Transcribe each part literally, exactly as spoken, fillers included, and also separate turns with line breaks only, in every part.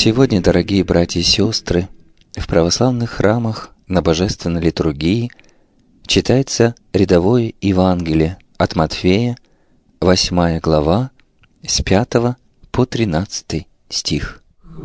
Сегодня, дорогие братья и сестры, в православных храмах на божественной литургии читается рядовое Евангелие от Матфея, восьмая глава, с пятого по тринадцатый стих.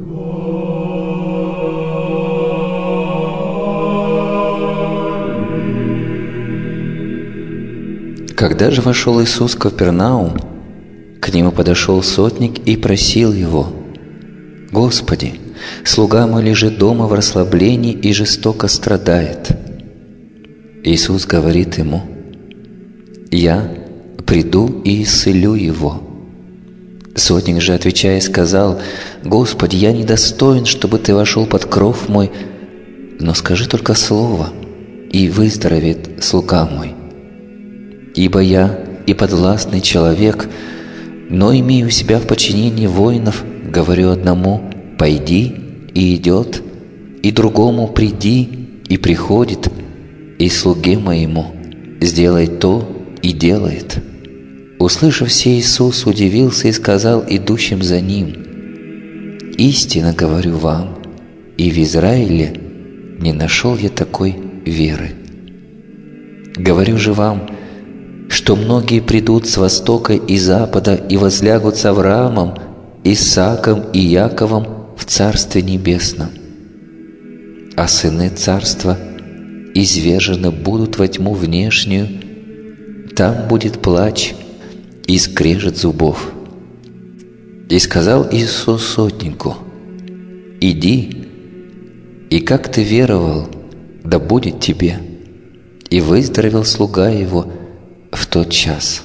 Когда же вошел Иисус в Капернаум, к нему подошел сотник и просил его: «Господи, слуга мой лежит дома в расслаблении и жестоко страдает». Иисус говорит ему: «Я приду и исцелю его». Сотник же, отвечая, сказал: «Господи, я недостоин, чтобы Ты вошел под кров мой, но скажи только слово, и выздоровеет слуга мой. Ибо я и подвластный человек, но имею себя в подчинении воинов, говорю одному: пойди, и идет, и другому: приди, и приходит, и слуге моему: сделай то, и делает». Услышав все, Иисус удивился и сказал идущим за Ним: «Истинно говорю вам, и в Израиле не нашел я такой веры. Говорю же вам, что многие придут с востока и запада и возлягут с Авраамом, Исааком и Яковом в Царстве Небесном. А сыны Царства извержены будут во тьму внешнюю, там будет плач и скрежет зубов». И сказал Иисус сотнику: «Иди, и как ты веровал, да будет тебе». И выздоровел слуга его в тот час.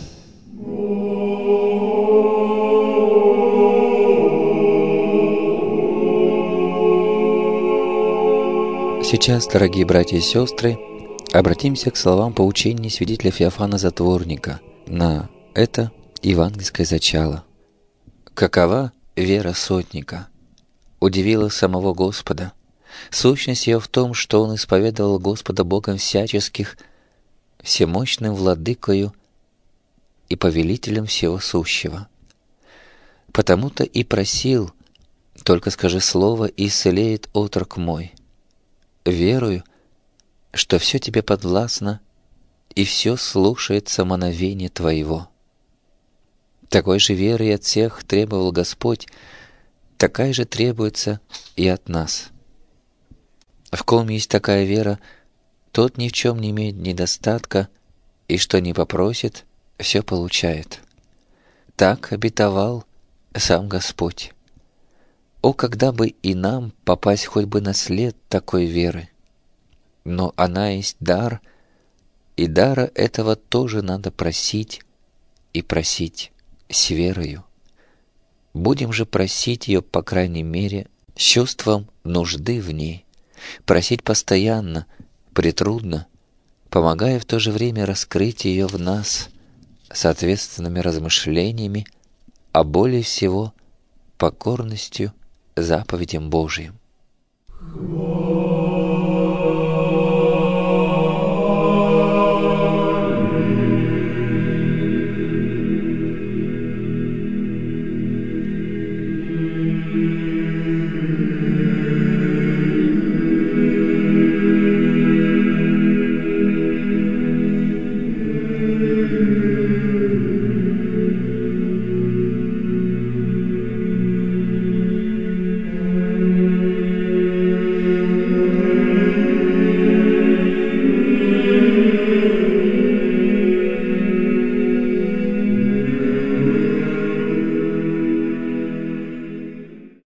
Сейчас, дорогие братья и сестры, обратимся к словам поучения святителя Феофана Затворника на это евангельское зачало. Какова вера сотника? Удивила самого Господа. Сущность ее в том, что он исповедовал Господа Богом всяческих, всемощным владыкою и повелителем всего сущего. Потому-то и просил: только скажи слово, и исцелеет отрок мой. Верую, что все тебе подвластно, и все слушается мановения твоего. Такой же веры от всех требовал Господь, такая же требуется и от нас. В ком есть такая вера, тот ни в чем не имеет недостатка, и что не попросит, все получает. Так обетовал сам Господь. О, когда бы и нам попасть хоть бы на след такой веры! Но она есть дар, и дара этого тоже надо просить, и просить с верою. Будем же просить ее, по крайней мере, с чувством нужды в ней, просить постоянно, притрудно, помогая в то же время раскрыть ее в нас соответственными размышлениями, а более всего покорностью заповедям Божиим.